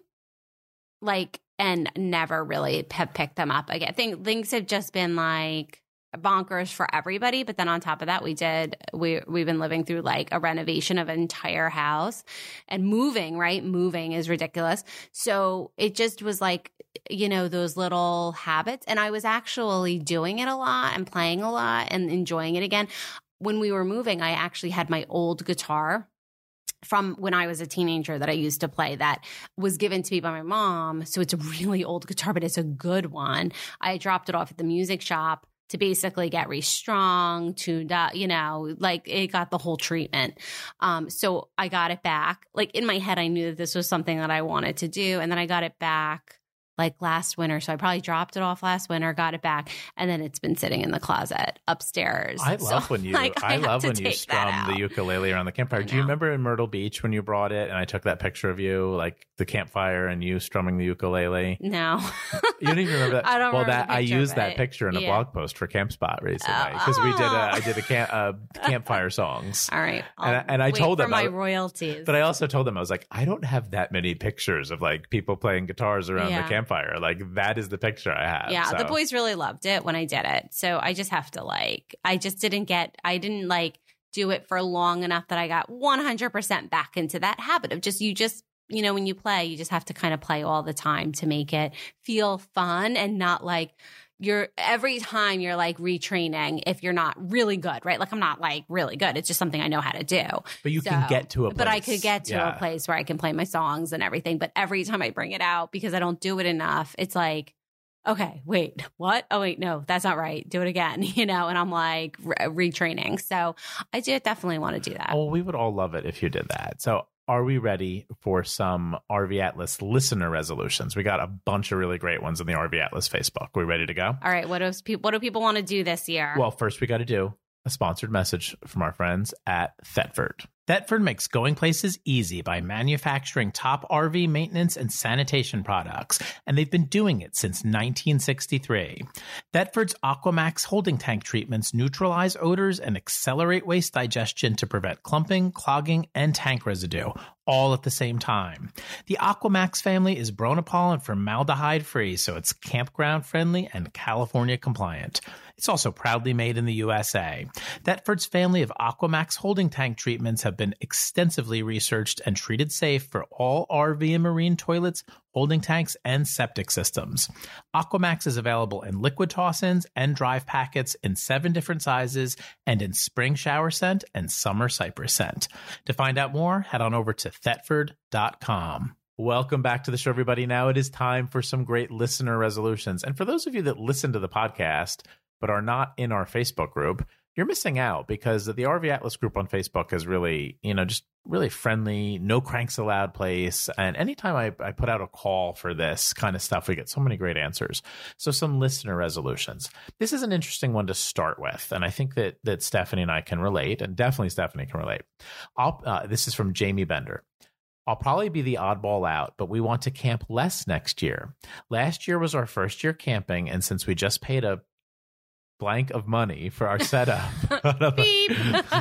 like, and never really have picked them up again. I think things have just been like bonkers for everybody. But then on top of that, we did, we, we've been living through like a renovation of an entire house and moving, right? Moving is ridiculous. So it just was like, you know, those little habits. And I was actually doing it a lot and playing a lot and enjoying it again. When we were moving, I actually had my old guitar from when I was a teenager that I used to play that was given to me by my mom. So it's a really old guitar, but it's a good one. I dropped it off at the music shop to basically get restrung, tuned up, you know, like it got the whole treatment. Um, so I got it back. Like in my head, I knew that this was something that I wanted to do. And then I got it back like last winter. So I probably dropped it off last winter, got it back. And then it's been sitting in the closet upstairs. I love so, when you, like, I, I love have to when you take that strum the out. ukulele around the campfire. I Do you know. remember in Myrtle Beach when you brought it and I took that picture of you, like the campfire and you strumming the ukulele? No. You don't even remember that? I don't well, remember that the I picture of used that it. picture in a Yeah. blog post for CampSpot recently because we did a, I did a camp, uh, campfire songs. All right. And I- I'll and I wait told for them my I- royalties. But I also told them, I was like, I don't have that many pictures of like people playing guitars around Yeah. the campfire. Like that is the picture I have. Yeah, So. the boys really loved it when I did it. So I just have to like, I just didn't get, I didn't like do it for long enough that I got one hundred percent back into that habit of just, you just, you know, when you play, you just have to kind of play all the time to make it feel fun and not like you're every time you're like retraining if you're not really good, right? Like I'm not like really good. It's just something I know how to do. But you So- can get to a place. But I could get to Yeah. a place where I can play my songs and everything. But every time I bring it out, because I don't do it enough, it's like, okay, wait, what? Oh, wait, no, that's not right. Do it again, you know? And I'm like re- retraining. So I do definitely want to do that. Oh, well, we would all love it if you did that. So are we ready for some R V Atlas listener resolutions? We got a bunch of really great ones in the R V Atlas Facebook. We ready to go? All right. What, does pe- what do people want to do this year? Well, first we got to do a sponsored message from our friends at Thetford. Thetford makes going places easy by manufacturing top R V maintenance and sanitation products, and they've been doing it since nineteen sixty-three. Thetford's Aquamax holding tank treatments neutralize odors and accelerate waste digestion to prevent clumping, clogging, and tank residue, all at the same time. The Aquamax family is Bronopol and formaldehyde free, so it's campground friendly and California compliant. It's also proudly made in the U S A. Thetford's family of Aquamax holding tank treatments have been extensively researched and treated safe for all R V and marine toilets, holding tanks, and septic systems. Aquamax is available in liquid toss-ins and drive packets in seven different sizes and in spring shower scent and summer cypress scent. To find out more, head on over to thetford dot com. Welcome back to the show, everybody. Now it is time for some great listener resolutions. And for those of you that listen to the podcast but are not in our Facebook group, you're missing out because the R V Atlas group on Facebook is really, you know, just really friendly, no cranks allowed place. And anytime I, I put out a call for this kind of stuff, we get so many great answers. So some listener resolutions. This is an interesting one to start with. And I think that that Stephanie and I can relate, and definitely Stephanie can relate. I'll, uh, this is from Jamie Bender. I'll probably be the oddball out, but we want to camp less next year. Last year was our first year camping, and since we just paid a blank of money for our setup, Beep.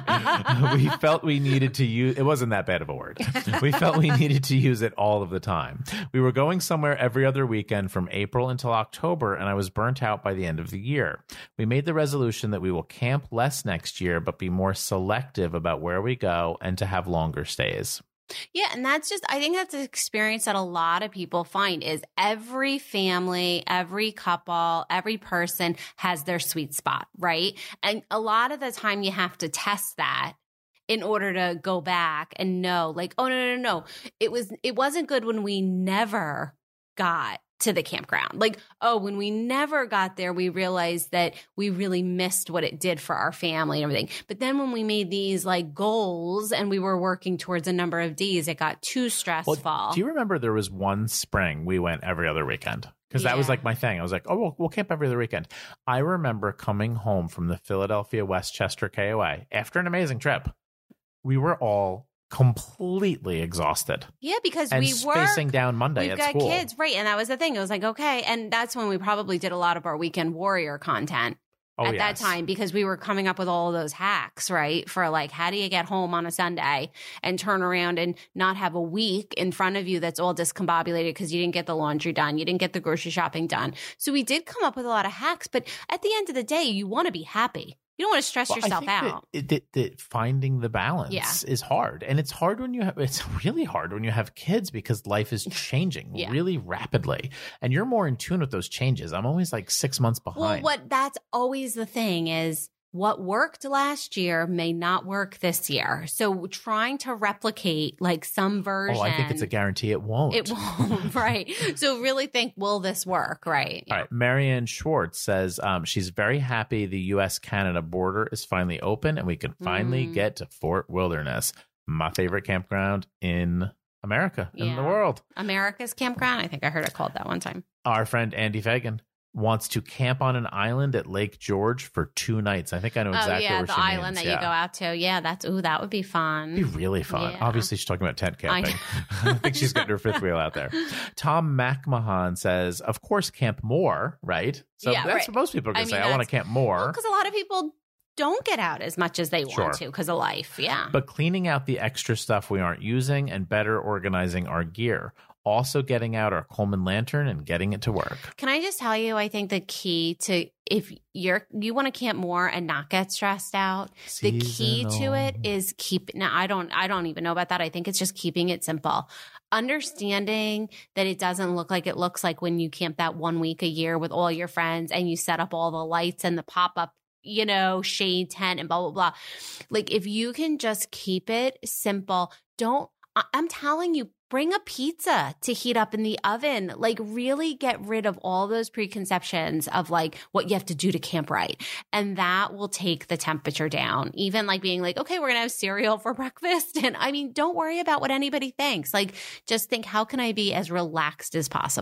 we felt we needed to use, it wasn't that bad of a word. We felt we needed to use it all of the time. We were going somewhere every other weekend from April until October, and I was burnt out by the end of the year. We made the resolution that we will camp less next year, but be more selective about where we go and to have longer stays. Yeah, and that's just, I think that's an experience that a lot of people find is every family, every couple, every person has their sweet spot, right? And a lot of the time you have to test that in order to go back and know, like, oh, no, no, no, no. It was, it wasn't good when we never got to the campground. Like, oh, when we never got there, we realized that we really missed what it did for our family and everything. But then when we made these like goals and we were working towards a number of days, it got too stressful. Well, do you remember there was one spring we went every other weekend? Because yeah. that was like my thing. I was like, oh, we'll, we'll camp every other weekend. I remember coming home from the Philadelphia Westchester K O A after an amazing trip. We were all completely exhausted. Yeah, because and we were spacing down Monday we've at got school. Kids, right? And that was the thing. It was like, okay, and that's when we probably did a lot of our weekend warrior content oh, at yes. that time because we were coming up with all of those hacks, right? For like, how do you get home on a Sunday and turn around and not have a week in front of you that's all discombobulated because you didn't get the laundry done, you didn't get the grocery shopping done. So we did come up with a lot of hacks, but at the end of the day, you want to be happy. You don't want to stress well, yourself I think out. That, that, that finding the balance Yeah. is hard. And it's hard when you have, it's really hard when you have kids because life is changing Yeah. really rapidly. And you're more in tune with those changes. I'm always like six months Well, behind. what that's always the thing is what worked last year may not work this year. So trying to replicate like some version. Oh, I think it's a guarantee it won't. It won't, right. So really think, will this work, right? All right. Marianne Schwartz says um, she's very happy the U S Canada border is finally open and we can finally Mm. get to Fort Wilderness, my favorite campground in America, in the Yeah. world. America's Campground. I think I heard it called that one time. Our friend Andy Fagan wants to camp on an island at Lake George for two nights. I think I know exactly oh, yeah, where the she island means. that yeah. you go out to. Yeah, that's, ooh, that would be fun. It'd be really fun. Yeah. Obviously, she's talking about tent I camping. I, think she's getting her fifth wheel out there. Tom McMahon says, of course, camp more, right? So Yeah, that's right. what most people are going I to mean, say. I want to that's- camp more. Because a lot of people don't get out as much as they Sure. want to because of life. Yeah. But cleaning out the extra stuff we aren't using and better organizing our gear. Also getting out our Coleman lantern and getting it to work. Can I just tell you, I think the key to if you're you want to camp more and not get stressed out, the key to it is keep now I don't I don't even know about that. I think it's just keeping it simple. Understanding that it doesn't look like it looks like when you camp that one week a year with all your friends and you set up all the lights and the pop-up, you know, shade tent and blah, blah, blah. Like if you can just keep it simple, don't I- I'm telling you, bring a pizza to heat up in the oven. Like really get rid of all those preconceptions of like what you have to do to camp right. And that will take the temperature down. Even like being like, okay, we're going to have cereal for breakfast. And I mean, don't worry about what anybody thinks. Like just think, how can I be as relaxed as possible?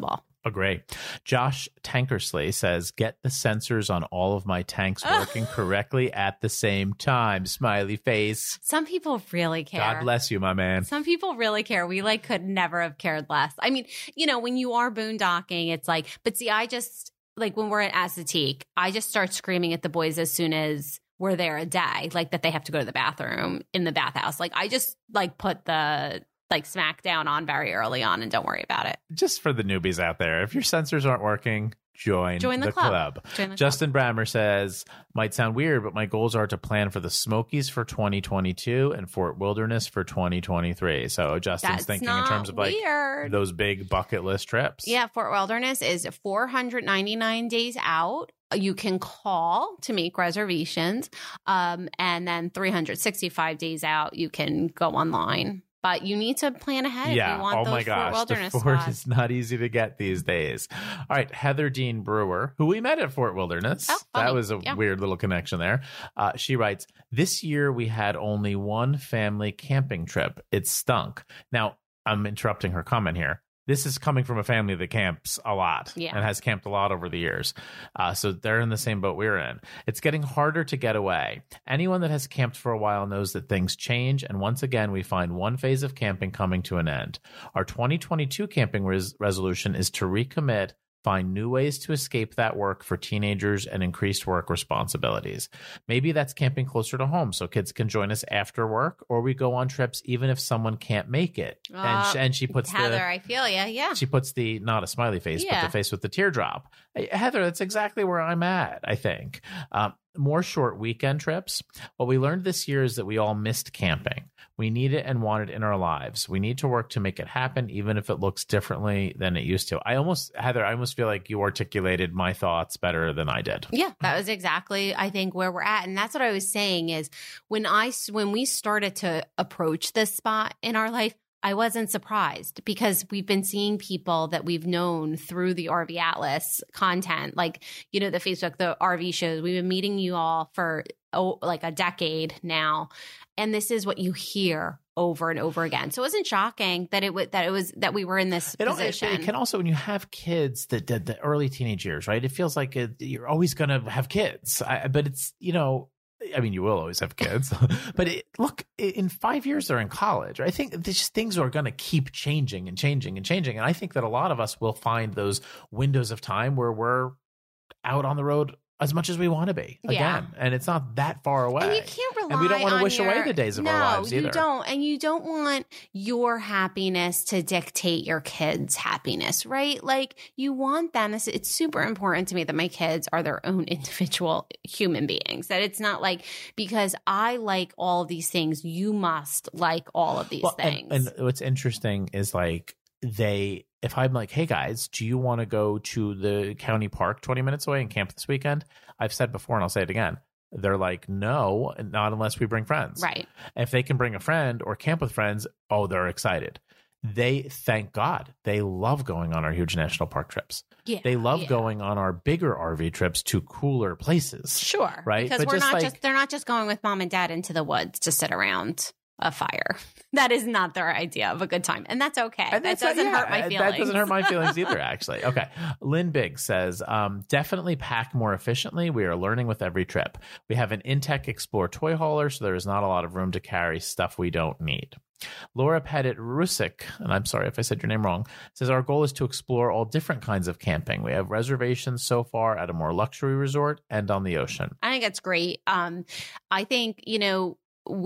Agree. Josh Tankersley says, get the sensors on all of my tanks working correctly at the same time. Smiley face. Some people really care. God bless you, my man. Some people really care. We like could never have cared less. I mean, you know, when you are boondocking, it's like, but see, I just, like when we're at Assateague, I just start screaming at the boys as soon as we're there a day, like that they have to go to the bathroom in the bathhouse. Like I just like put the like smackdown on very early on and don't worry about it. Just for the newbies out there, if your sensors aren't working, join, join the, the club. club. Join the Justin club. Brammer says, might sound weird, but my goals are to plan for the Smokies for twenty twenty-two and Fort Wilderness for twenty twenty-three. So Justin's That's thinking not in terms of like weird. those big bucket list trips. Yeah, Fort Wilderness is four hundred ninety-nine days out. You can call to make reservations. Um, and then three hundred sixty-five days out, you can go online. But you need to plan ahead Yeah. if you want Oh those my Fort gosh. Wilderness The Fort spots. is not easy to get these days. All right. Heather Dean Brewer, who we met at Fort Wilderness. Oh, funny. That was a Yeah. weird little connection there. Uh, she writes, this year we had only one family camping trip. It stunk. Now, I'm interrupting her comment here. This is coming from a family that camps a lot Yeah. and has camped a lot over the years. Uh, so they're in the same boat we're in. It's getting harder to get away. Anyone that has camped for a while knows that things change. And once again, we find one phase of camping coming to an end. Our twenty twenty-two camping res- resolution is to recommit, find new ways to escape that work for teenagers and increased work responsibilities. Maybe that's camping closer to home so kids can join us after work, or we go on trips even if someone can't make it. Uh, and, she, and she puts Heather, the I feel ya. Yeah. she puts the not a smiley face, Yeah. but the face with the teardrop. Hey, Heather, that's exactly where I'm at, I think. Um, more short weekend trips. What we learned this year is that we all missed camping. We need it and want it in our lives. We need to work to make it happen, even if it looks differently than it used to. I almost, Heather, I almost feel like you articulated my thoughts better than I did. Yeah, that was exactly, I think, where we're at. And that's what I was saying is when I, when we started to approach this spot in our life, I wasn't surprised because we've been seeing people that we've known through the R V Atlas content, like, you know, the Facebook, the R V shows. We've been meeting you all for oh, like a decade now. And this is what you hear over and over again. So it wasn't shocking that it was, that it was, that we were in this It, position. it, it can also, when you have kids that the, the early teenage years, right? It feels like it, you're always going to have kids, I, but it's, you know, I mean, you will always have kids, but it, look, in five years they're in college. I think these things are going to keep changing and changing and changing. And I think that a lot of us will find those windows of time where we're out on the road as much as we want to be again. Yeah. And it's not that far away. And you can't rely And we don't want to on wish your, away the days of no, our lives either. you don't. And you don't want your happiness to dictate your kids' happiness, right? Like you want them. It's, it's super important to me that my kids are their own individual human beings. That it's not like because I like all of these things, you must like all of these Well, things. And, and what's interesting is like they, if I'm like, hey guys, do you want to go to the county park twenty minutes away and camp this weekend? I've said before and I'll say it again. They're like, no, not unless we bring friends. Right. If they can bring a friend or camp with friends, oh, they're excited. They, thank God, they love going on our huge national park trips. Yeah, They love yeah. going on our bigger R V trips to cooler places. Sure. Right? Because But we're just not like- just, they're not just going with mom and dad into the woods to sit around a fire. That is not their idea of a good time. And that's okay. And That that's not- doesn't yeah, hurt my uh, feelings. That doesn't hurt my feelings either, actually. Okay. Lynn Biggs says, um, definitely pack more efficiently. We are learning with every trip. We have an Intech Explore toy hauler, so there is not a lot of room to carry stuff we don't need. Laura Pettit Rusick, and I'm sorry if I said your name wrong, says our goal is to explore all different kinds of camping. We have reservations so far at a more luxury resort and on the ocean. I think that's great. Um, I think, you know,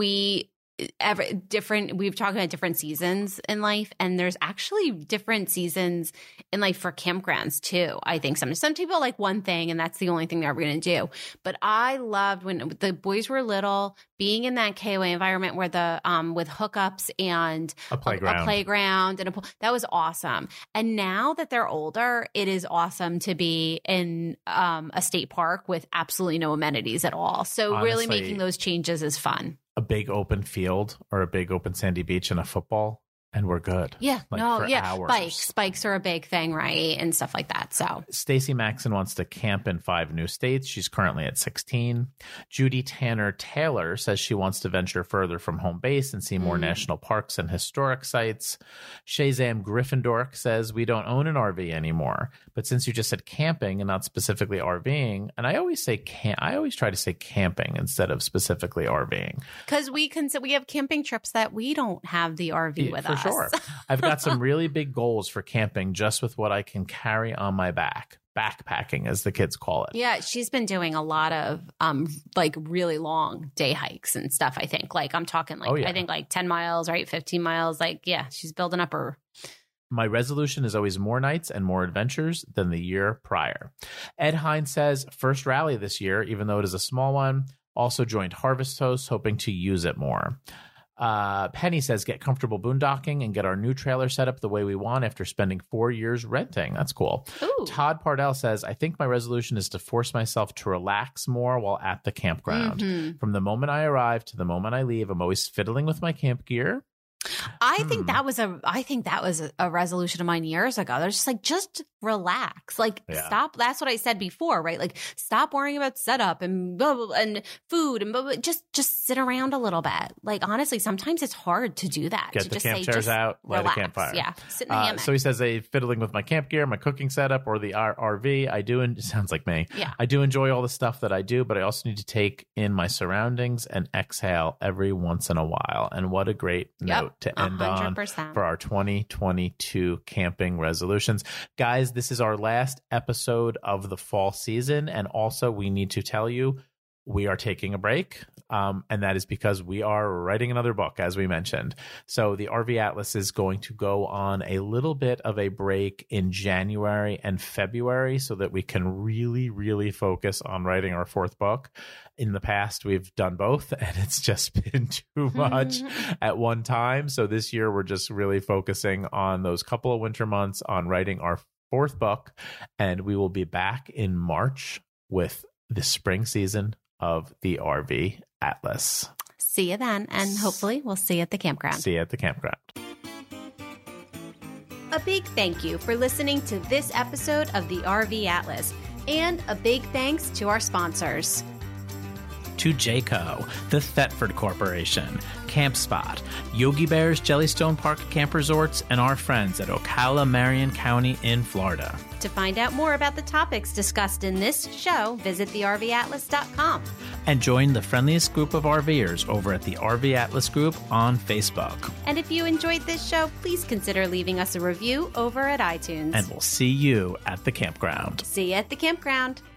we every different we've talked about different seasons in life, and there's actually different seasons in life for campgrounds too. I think some some people like one thing and that's the only thing they're ever going to do. But I loved when the boys were little, being in that K O A environment where the um with hookups and A playground. a, a playground and a pool. That was awesome. And now that they're older, it is awesome to be in um a state park with absolutely no amenities at all. So really Honestly, making those changes is fun. A big open field or a big open sandy beach and a football and we're good. Yeah, like no, for yeah. hours. Bikes, bikes are a big thing, right? And stuff like that. So Stacy Maxon wants to camp in five new states. She's currently at sixteen. Judy Tanner Taylor says she wants to venture further from home base and see more Mm. national parks and historic sites. Shazam Gryffindor says we don't own an R V anymore, but since you just said camping and not specifically RVing, and I always say camp, I always try to say camping instead of specifically RVing. because we can, we have camping trips that we don't have the R V with For us. sure. I've got some really big goals for camping just with what I can carry on my back. Backpacking, as the kids call it. Yeah, she's been doing a lot of um like really long day hikes and stuff, I think. Like I'm talking like Oh, yeah. I think like ten miles, right? fifteen miles. Like, yeah, she's building up her My resolution is always more nights and more adventures than the year prior. Ed Hines says, first rally this year, even though it is a small one. Also joined Harvest Toast, hoping to use it more. Uh, Penny says, get comfortable boondocking and get our new trailer set up the way we want after spending four years renting. That's cool. Ooh. Todd Pardell says, I think my resolution is to force myself to relax more while at the campground. Mhm. From the moment I arrive to the moment I leave, I'm always fiddling with my camp gear. I think Hmm. that was a I think that was a, a resolution of mine years ago. They're just like, just relax. Like Yeah. stop. That's what I said before, right? Like stop worrying about setup and blah, blah, blah, and food and blah, blah, just just sit around a little bit. Like honestly, sometimes it's hard to do that. Get to the just camp say, chairs just out, light relax. a campfire. Yeah, sit in the Uh, hammock. so he says, a fiddling with my camp gear, my cooking setup, or the R- RV. I do, and it sounds like me. Yeah. I do enjoy all the stuff that I do, but I also need to take in my surroundings and exhale every once in a while. And what a great Yep, note to one end hundred on percent. for our twenty twenty-two camping resolutions. Guys, this is our last episode of the fall season. And also, we need to tell you, we are taking a break. Um, and that is because we are writing another book, as we mentioned. So the R V Atlas is going to go on a little bit of a break in January and February so that we can really, really focus on writing our fourth book. In the past, we've done both, and it's just been too much at one time. So this year, we're just really focusing on those couple of winter months on writing our fourth book. And we will be back in March with the spring season of the R V Atlas. See you then, and hopefully we'll see you at the campground. See you at the campground. A big thank you for listening to this episode of the R V Atlas, and a big thanks to our sponsors. To Jayco, the Thetford Corporation, CampSpot, Yogi Bear's Jellystone Park Camp Resorts, and our friends at Ocala, Marion County in Florida. To find out more about the topics discussed in this show, visit the R V atlas dot com. And join the friendliest group of RVers over at the R V Atlas Group on Facebook. And if you enjoyed this show, please consider leaving us a review over at iTunes. And we'll see you at the campground. See you at the campground.